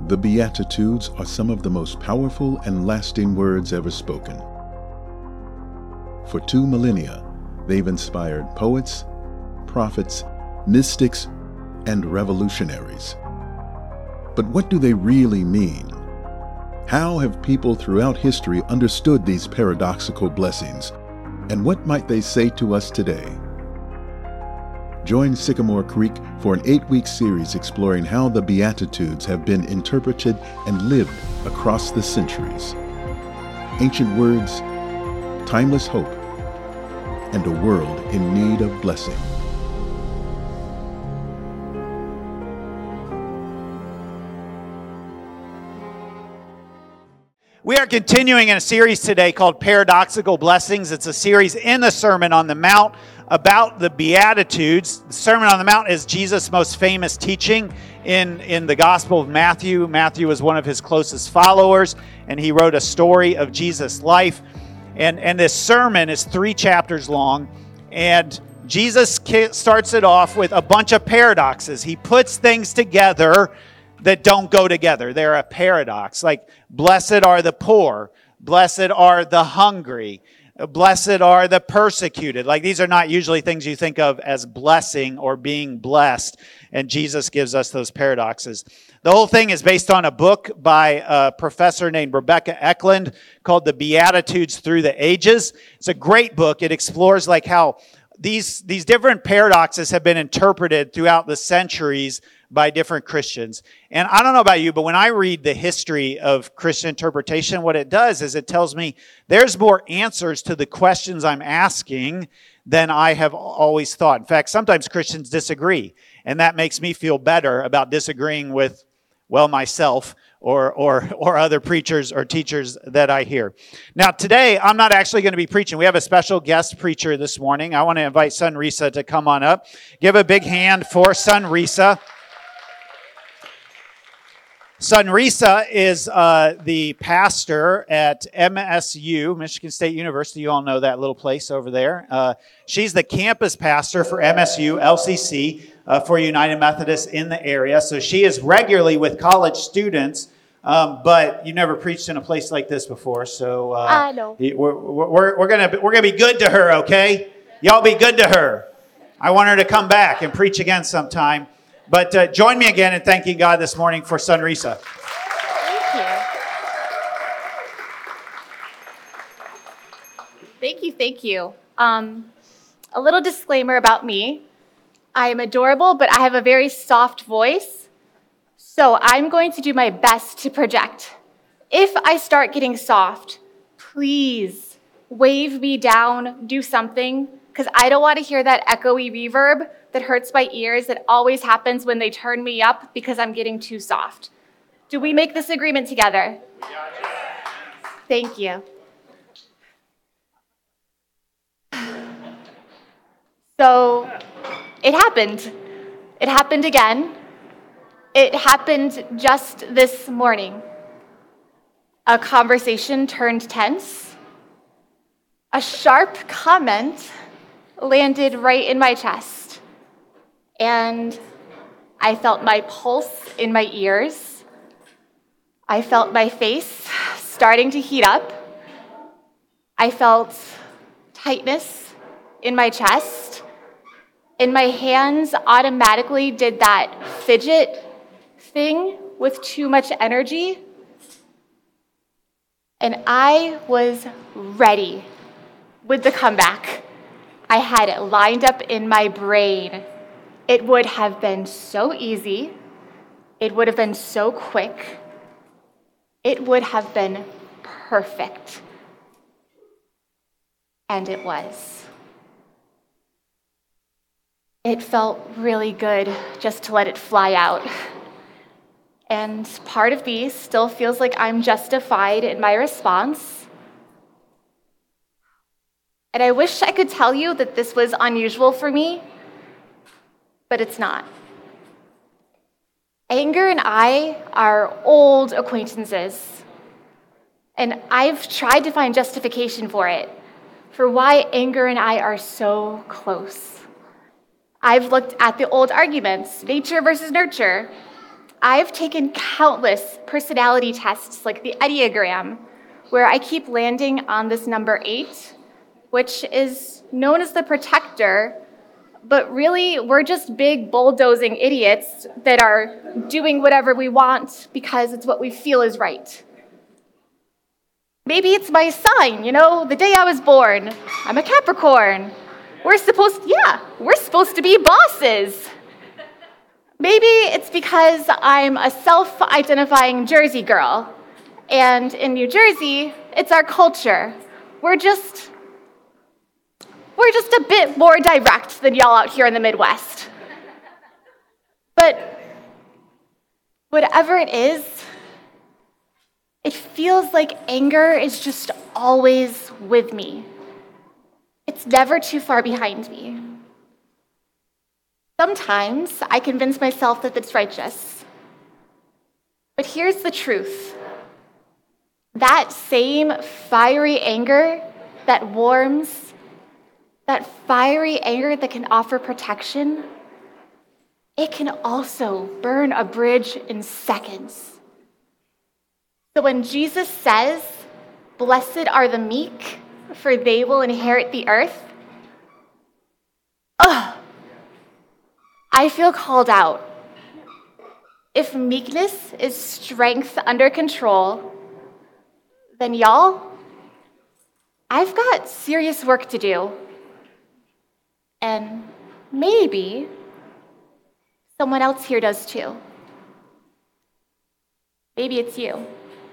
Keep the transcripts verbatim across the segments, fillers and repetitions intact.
The Beatitudes are some of the most powerful and lasting words ever spoken. For two millennia, they've inspired poets, prophets, mystics, and revolutionaries. But what do they really mean? How have people throughout history understood these paradoxical blessings, and what might they say to us today? Join Sycamore Creek for an eight-week series exploring how the Beatitudes have been interpreted and lived across the centuries. Ancient words, timeless hope, and a world in need of blessing. We are continuing in a series today called Paradoxical Blessings. It's a series in the Sermon on the Mount about the Beatitudes. The Sermon on the Mount is Jesus' most famous teaching in, in the Gospel of Matthew. Matthew was one of his closest followers, and he wrote a story of Jesus' life. And, and this sermon is three chapters long, and Jesus starts it off with a bunch of paradoxes. He puts things together that don't go together. They're a paradox. Like, blessed are the poor, blessed are the hungry, blessed are the persecuted. Like, these are not usually things you think of as blessing or being blessed. And Jesus gives us those paradoxes. The whole thing is based on a book by a professor named Rebecca Eklund called The Beatitudes Through the Ages. It's a great book. It explores like how these, these different paradoxes have been interpreted throughout the centuries by different Christians. And I don't know about you, but when I read the history of Christian interpretation, what it does is it tells me there's more answers to the questions I'm asking than I have always thought. In fact, sometimes Christians disagree, and that makes me feel better about disagreeing with, well, myself or or or other preachers or teachers that I hear. Now, today, I'm not actually going to be preaching. We have a special guest preacher this morning. I want to invite Son Risa to come on up. Give a big hand for Son Risa. Son Risa is uh, the pastor at M S U, Michigan State University. You all know that little place over there. Uh, she's the campus pastor for M S U, L C C, uh, for United Methodist in the area. So she is regularly with college students, um, but you never preached in a place like this before. So uh, I know. We're, we're, we're gonna we're gonna be good to her, okay? Y'all be good to her. I want her to come back and preach again sometime. But uh, join me again in thanking God this morning for Son Risa. Thank you. Thank you, thank you. Um, a little disclaimer about me. I am adorable, but I have a very soft voice. So I'm going to do my best to project. If I start getting soft, please wave me down, do something, because I don't want to hear that echoey reverb that hurts my ears that always happens when they turn me up because I'm getting too soft. Do we make this agreement together? Thank you. So it happened. It happened again. It happened just this morning. A conversation turned tense. A sharp comment landed right in my chest. And I felt my pulse in my ears. I felt my face starting to heat up. I felt tightness in my chest. And my hands automatically did that fidget thing with too much energy. And I was ready with the comeback. I had it lined up in my brain. It would have been so easy. It would have been so quick. It would have been perfect. And it was. It felt really good just to let it fly out. And part of me still feels like I'm justified in my response. And I wish I could tell you that this was unusual for me, but it's not. Anger and I are old acquaintances, and I've tried to find justification for it, for why anger and I are so close. I've looked at the old arguments, nature versus nurture. I've taken countless personality tests like the Enneagram, where I keep landing on this number eight, which is known as the protector, but really we're just big bulldozing idiots that are doing whatever we want because it's what we feel is right. Maybe it's my sign, you know, the day I was born. I'm a Capricorn. We're supposed, yeah, we're supposed to be bosses. Maybe it's because I'm a self-identifying Jersey girl. And in New Jersey, it's our culture. We're just, we're just a bit more direct than y'all out here in the Midwest. But whatever it is, it feels like anger is just always with me. It's never too far behind me. Sometimes I convince myself that it's righteous. But here's the truth. That same fiery anger that warms, that fiery anger that can offer protection, it can also burn a bridge in seconds. So when Jesus says, "Blessed are the meek, for they will inherit the earth," ugh, I feel called out. If meekness is strength under control, then y'all, I've got serious work to do. And maybe someone else here does too. Maybe it's you.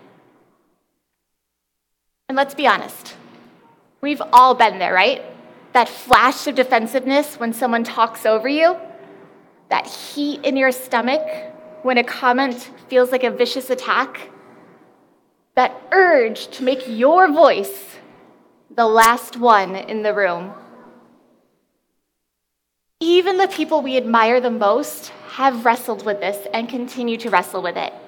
And let's be honest, we've all been there, right? That flash of defensiveness when someone talks over you, that heat in your stomach when a comment feels like a vicious attack, that urge to make your voice the last one in the room. Even the people we admire the most have wrestled with this and continue to wrestle with it.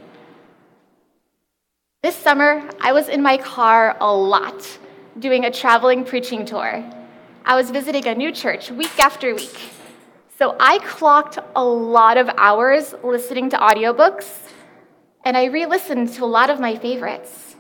This summer, I was in my car a lot, doing a traveling preaching tour. I was visiting a new church week after week. So I clocked a lot of hours listening to audiobooks, and I re-listened to a lot of my favorites.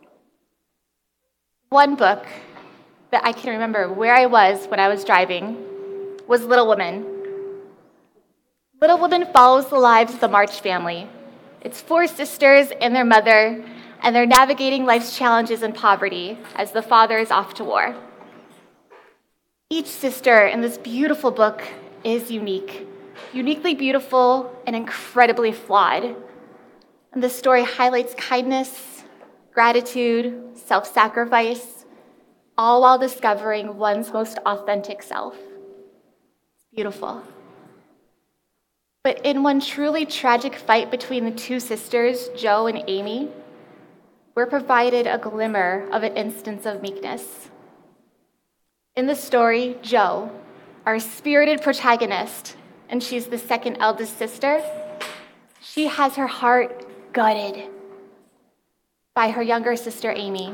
One book that I can remember where I was when I was driving was Little Women. Little Women follows the lives of the March family. It's four sisters and their mother, and they're navigating life's challenges and poverty as the father is off to war. Each sister in this beautiful book is unique, uniquely beautiful and incredibly flawed. And the story highlights kindness, gratitude, self-sacrifice, all while discovering one's most authentic self. It's beautiful. But in one truly tragic fight between the two sisters, Jo and Amy, we're provided a glimmer of an instance of meekness. In the story, Jo, our spirited protagonist, and she's the second eldest sister, she has her heart gutted by her younger sister, Amy.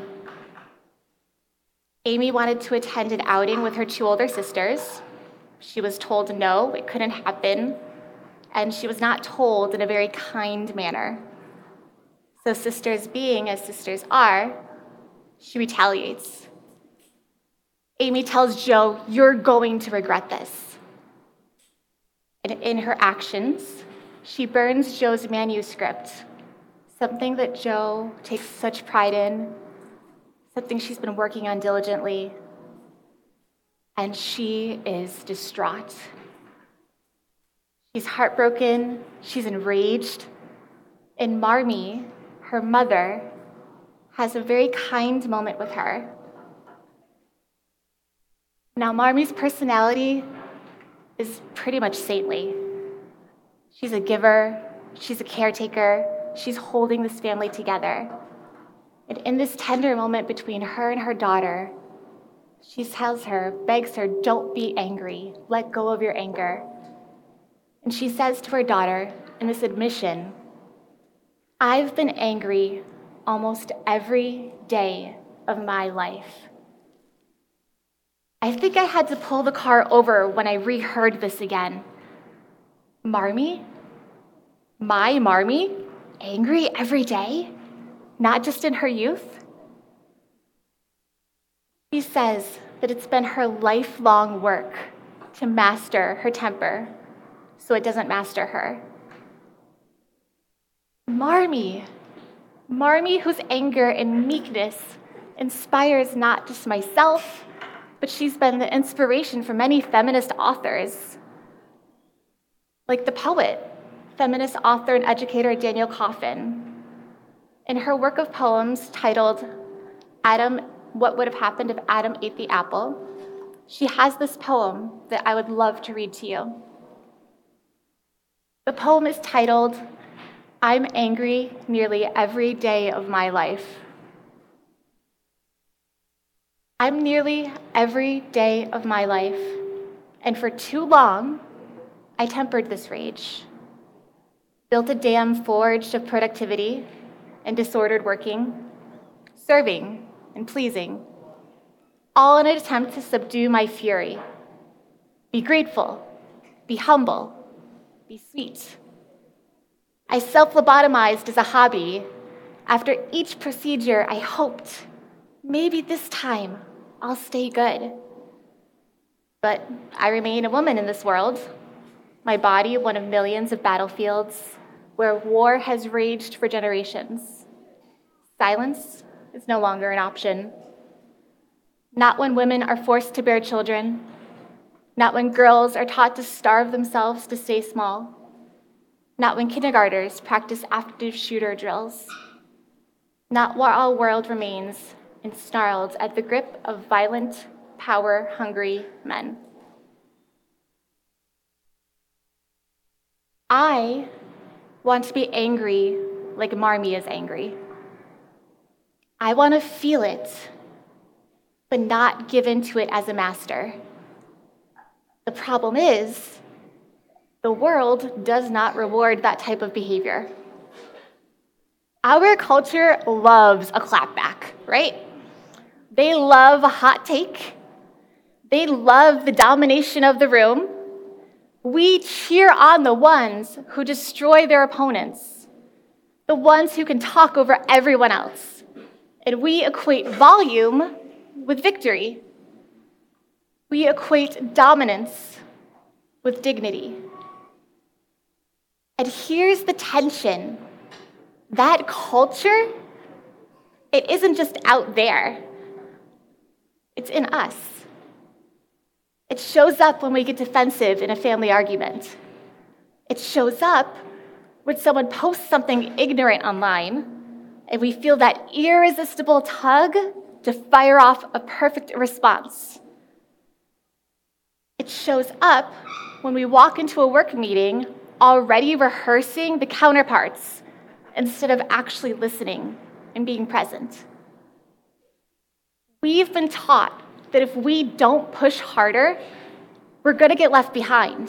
Amy wanted to attend an outing with her two older sisters. She was told no, it couldn't happen, and she was not told in a very kind manner. So sisters being as sisters are, she retaliates. Amy tells Jo, "You're going to regret this." And in her actions, she burns Jo's manuscript, something that Jo takes such pride in, something she's been working on diligently, and she is distraught. She's heartbroken, she's enraged, and Marmee, her mother, has a very kind moment with her. Now, Marmee's personality is pretty much saintly. She's a giver, she's a caretaker, she's holding this family together. And in this tender moment between her and her daughter, she tells her, begs her, "Don't be angry, let go of your anger." And she says to her daughter in this admission, "I've been angry almost every day of my life." I think I had to pull the car over when I reheard this again. Marmee? My Marmee, angry every day, not just in her youth? She says that it's been her lifelong work to master her temper so it doesn't master her. Marmee, Marmee whose anger and meekness inspires not just myself, but she's been the inspiration for many feminist authors, like the poet, feminist author and educator Daniel Coffin. In her work of poems titled Adam, What Would Have Happened If Adam Ate the Apple, she has this poem that I would love to read to you. The poem is titled, I'm angry nearly every day of my life. I'm nearly every day of my life, and for too long, I tempered this rage, built a dam forged of productivity and disordered working, serving and pleasing, all in an attempt to subdue my fury. Be grateful, be humble, be sweet. I self-lobotomized as a hobby. After each procedure, I hoped, maybe this time I'll stay good. But I remain a woman in this world, my body one of millions of battlefields where war has raged for generations. Silence is no longer an option. Not when women are forced to bear children, not when girls are taught to starve themselves to stay small, not when kindergartners practice active shooter drills, not while our world remains ensnarled at the grip of violent, power-hungry men. I want to be angry like Marmee is angry. I want to feel it, but not give in to it as a master. The problem is, the world does not reward that type of behavior. Our culture loves a clapback, right? They love a hot take. They love the domination of the room. We cheer on the ones who destroy their opponents, the ones who can talk over everyone else. And we equate volume with victory. We equate dominance with dignity. And here's the tension. That culture, it isn't just out there. It's in us. It shows up when we get defensive in a family argument. It shows up when someone posts something ignorant online, and we feel that irresistible tug to fire off a perfect response. It shows up when we walk into a work meeting already rehearsing the counterparts instead of actually listening and being present. We've been taught that if we don't push harder, we're going to get left behind.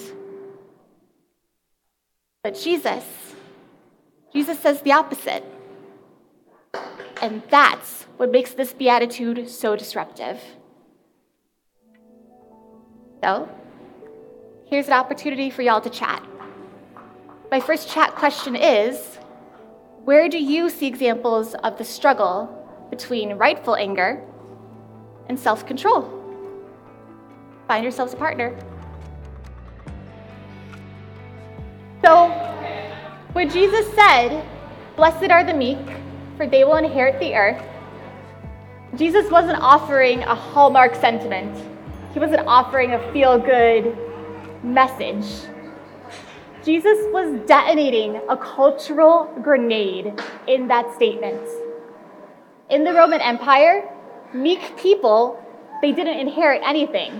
But Jesus, Jesus says the opposite. And that's what makes this beatitude so disruptive. So, here's an opportunity for y'all to chat. My first chat question is, where do you see examples of the struggle between rightful anger and self-control? Find yourselves a partner. So, when Jesus said, "Blessed are the meek, for they will inherit the earth," Jesus wasn't offering a Hallmark sentiment. He wasn't offering a feel-good message. Jesus was detonating a cultural grenade in that statement. In the Roman Empire, meek people, they didn't inherit anything.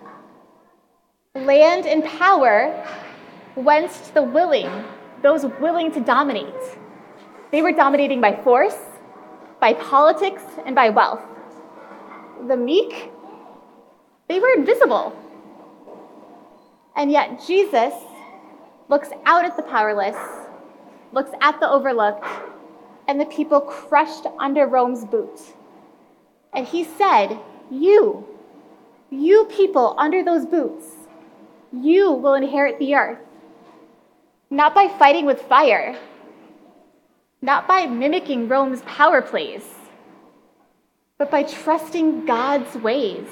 Land and power went to the willing, those willing to dominate. They were dominating by force, by politics, and by wealth. The meek, they were invisible. And yet Jesus looks out at the powerless, looks at the overlooked, and the people crushed under Rome's boot. And he said, you, you people under those boots, you will inherit the earth. not by fighting with fire, not by mimicking Rome's power plays, but by trusting God's ways.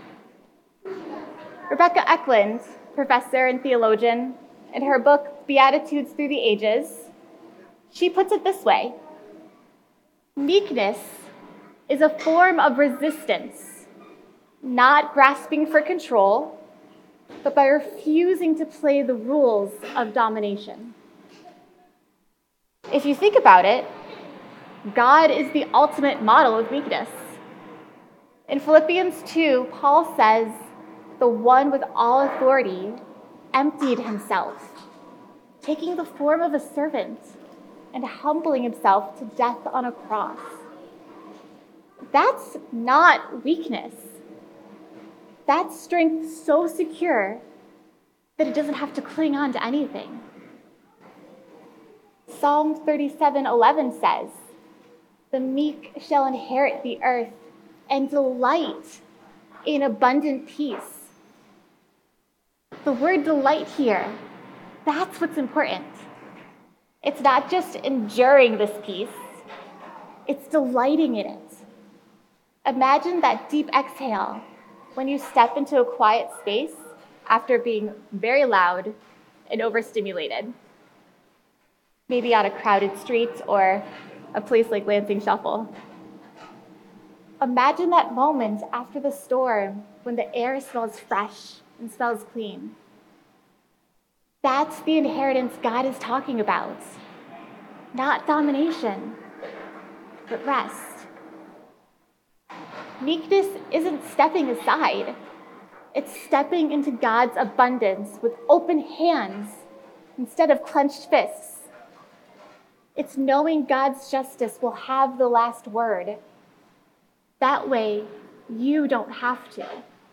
Rebecca Eklund, professor and theologian, in her book, Beatitudes Through the Ages, she puts it this way: meekness is a form of resistance, not grasping for control, but by refusing to play the rules of domination. If you think about it, God is the ultimate model of meekness. In Philippians two, Paul says, the one with all authority emptied himself, taking the form of a servant and humbling himself to death on a cross. That's not weakness. That's strength so secure that it doesn't have to cling on to anything. Psalm thirty-seven eleven says, the meek shall inherit the earth and delight in abundant peace. The word delight here, that's what's important. It's not just enduring this peace, it's delighting in it. Imagine that deep exhale when you step into a quiet space after being very loud and overstimulated. Maybe on a crowded street or a place like Lansing Shuffle. Imagine that moment after the storm when the air smells fresh and smells clean. That's the inheritance God is talking about. Not domination, but rest. Meekness isn't stepping aside. It's stepping into God's abundance with open hands instead of clenched fists. It's knowing God's justice will have the last word. That way, you don't have to.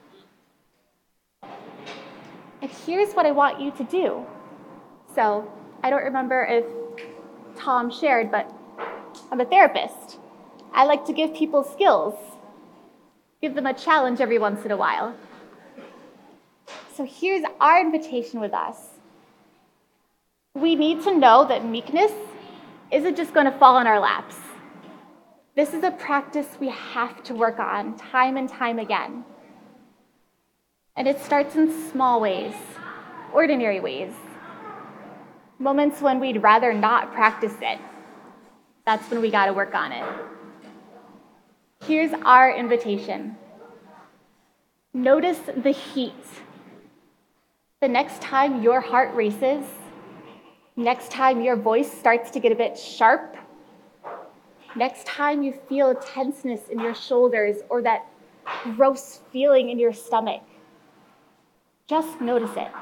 And here's what I want you to do. So, I don't remember if Tom shared, but I'm a therapist. I like to give people skills, give them a challenge every once in a while. So here's our invitation with us. We need to know that meekness isn't just going to fall in our laps. This is a practice we have to work on time and time again. And it starts in small ways, ordinary ways. Moments when we'd rather not practice it. That's when we got to work on it. Here's our invitation. Notice the heat. The next time your heart races, next time your voice starts to get a bit sharp, next time you feel a tenseness in your shoulders or that gross feeling in your stomach, just notice it.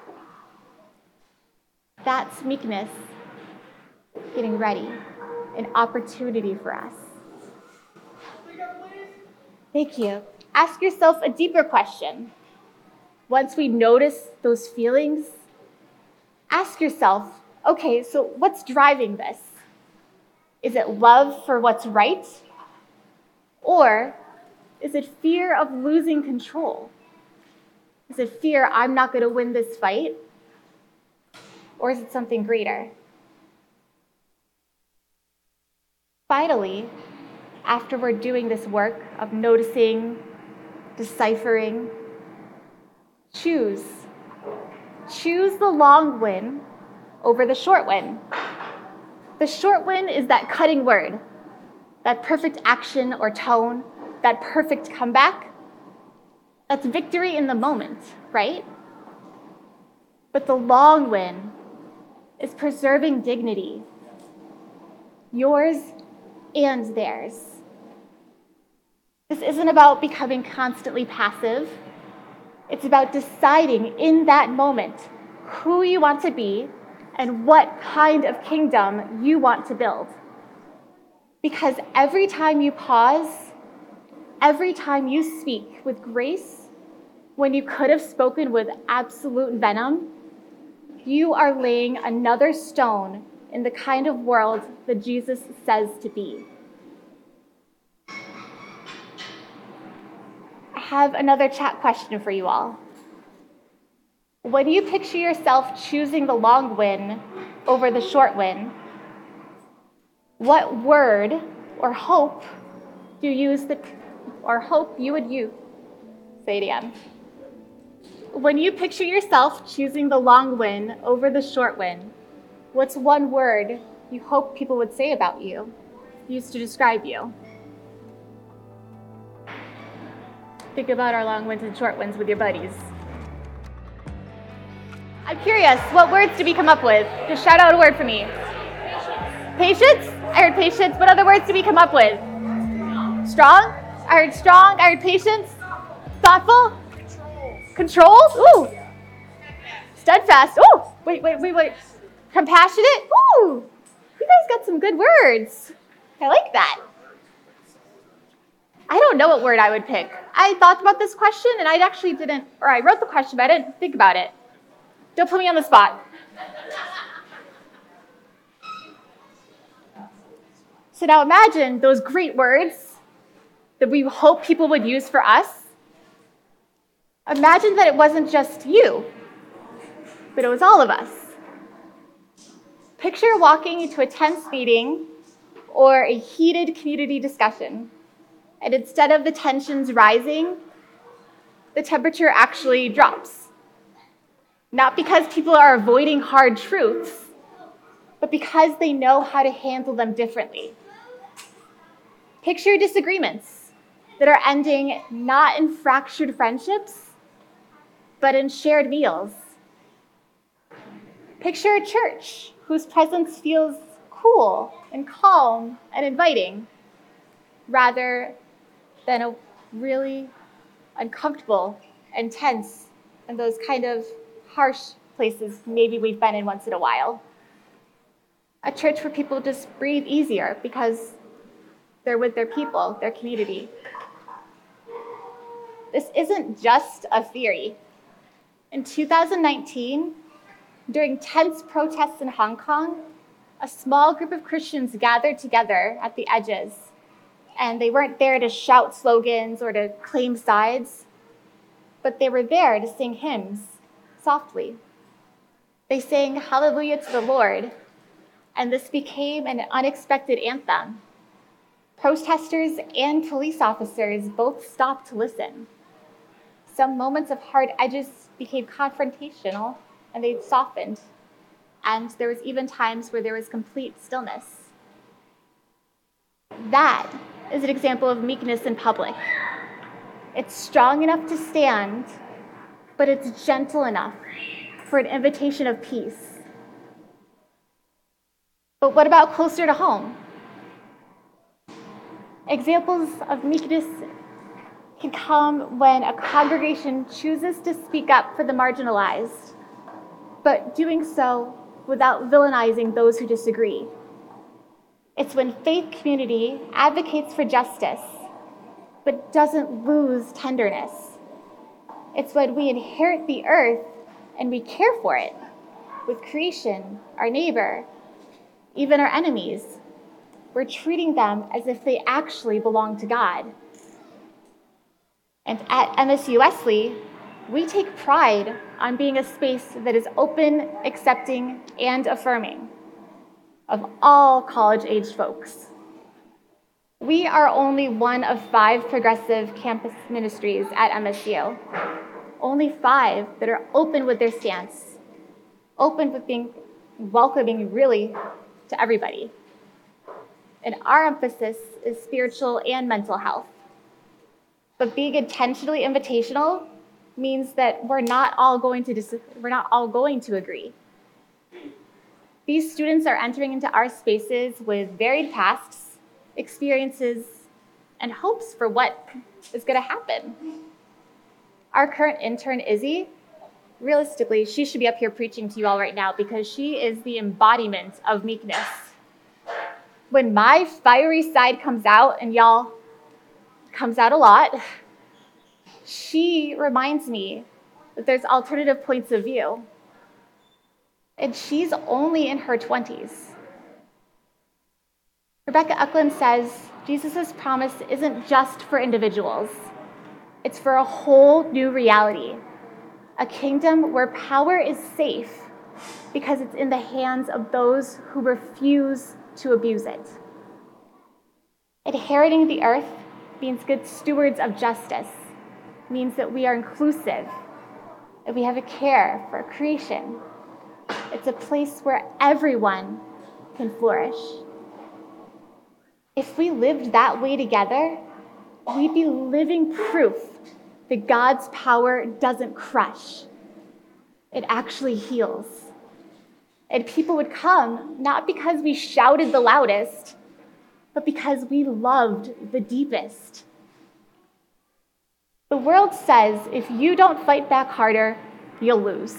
That's meekness getting ready, an opportunity for us. Thank you. Ask yourself a deeper question. Once we notice those feelings, ask yourself, okay, so what's driving this? Is it love for what's right? Or is it fear of losing control? Is it fear I'm not going to win this fight? Or is it something greater? Finally, after we're doing this work of noticing, deciphering, choose. Choose the long win over the short win. The short win is that cutting word, that perfect action or tone, that perfect comeback. That's victory in the moment, right? But the long win is preserving dignity, yours and theirs. This isn't about becoming constantly passive. It's about deciding in that moment who you want to be and what kind of kingdom you want to build. Because every time you pause, every time you speak with grace, when you could have spoken with absolute venom, you are laying another stone in the kind of world that Jesus says to be. I have another chat question for you all. When you picture yourself choosing the long win over the short win, what word or hope do you use the, or hope you would use? Say it again. When you picture yourself choosing the long win over the short win, what's one word you hope people would say about you, used to describe you? Think about our long wins and short wins with your buddies. I'm curious, what words did we come up with? Just shout out a word for me. Patience. Patience? I heard patience. What other words did we come up with? Strong? I heard strong. I heard patience. Thoughtful? Controlled? Ooh. Steadfast. Ooh. Wait, wait, wait, wait. Compassionate? Ooh. You guys got some good words. I like that. I don't know what word I would pick. I thought about this question and I actually didn't, or I wrote the question, but I didn't think about it. Don't put me on the spot. So now imagine those great words that we hope people would use for us. Imagine that it wasn't just you, but it was all of us. Picture walking into a tense meeting or a heated community discussion, and instead of the tensions rising, the temperature actually drops. Not because people are avoiding hard truths, but because they know how to handle them differently. Picture disagreements that are ending not in fractured friendships, but in shared meals. Picture a church whose presence feels cool and calm and inviting, rather than a really uncomfortable and tense and those kind of harsh places maybe we've been in once in a while. A church where people just breathe easier because they're with their people, their community. This isn't just a theory. In two thousand nineteen, during tense protests in Hong Kong, a small group of Christians gathered together at the edges, and they weren't there to shout slogans or to claim sides, but they were there to sing hymns softly. They sang Hallelujah to the Lord, and this became an unexpected anthem. Protesters and police officers both stopped to listen. Some moments of hard edges became confrontational, and they softened. And there was even times where there was complete stillness. That is an example of meekness in public. It's strong enough to stand, but it's gentle enough for an invitation of peace. But what about closer to home? Examples of meekness can come when a congregation chooses to speak up for the marginalized, but doing so without villainizing those who disagree. It's when faith community advocates for justice, but doesn't lose tenderness. It's when we inherit the earth and we care for it, with creation, our neighbor, even our enemies. We're treating them as if they actually belong to God. And at M S U Wesley, we take pride on being a space that is open, accepting, and affirming of all college-age folks. We are only one of five progressive campus ministries at M S U. Only five that are open with their stance, open with being welcoming really to everybody. And our emphasis is spiritual and mental health. But being intentionally invitational means that we're not all going to dis- we're not all going to agree. These students are entering into our spaces with varied pasts, experiences, and hopes for what is going to happen. Our current intern, Izzy, realistically, she should be up here preaching to you all right now because she is the embodiment of meekness. When my fiery side comes out, and y'all, comes out a lot, she reminds me that there's alternative points of view. And she's only in her twenties. Rebecca Uckland says Jesus' promise isn't just for individuals. It's for a whole new reality, a kingdom where power is safe because it's in the hands of those who refuse to abuse it. Inheriting the earth means good stewards of justice, means that we are inclusive, that we have a care for creation. It's a place where everyone can flourish. If we lived that way together, we'd be living proof that God's power doesn't crush. It actually heals. And people would come not because we shouted the loudest, but because we loved the deepest. The world says if you don't fight back harder, you'll lose.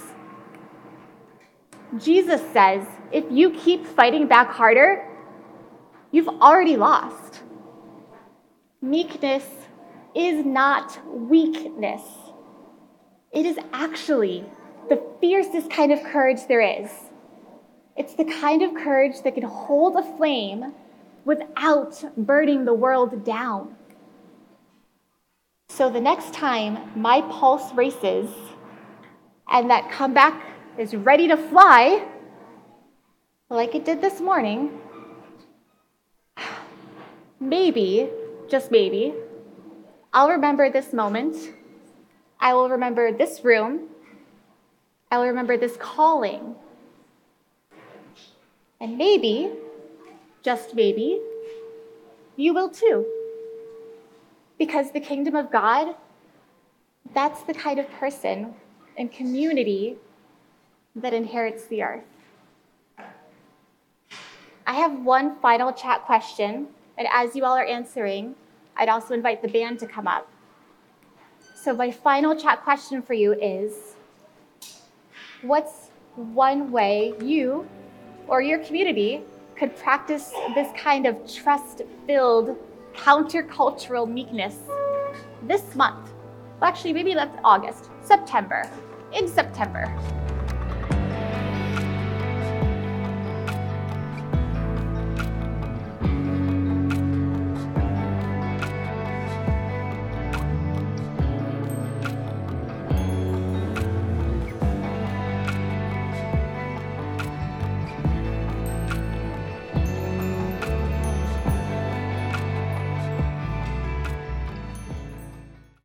Jesus says if you keep fighting back harder, you've already lost. Meekness is not weakness. It is actually the fiercest kind of courage there is. It's the kind of courage that can hold a flame without burning the world down. So the next time my pulse races and that comeback is ready to fly, like it did this morning, maybe, just maybe, I'll remember this moment. I will remember this room. I will remember this calling. And maybe, just maybe, you will too. Because the kingdom of God, that's the kind of person and community that inherits the earth. I have one final chat question, and as you all are answering, I'd also invite the band to come up. So my final chat question for you is, what's one way you or your community could practice this kind of trust-filled, countercultural meekness this month? Well, actually, maybe that's August, September, in September.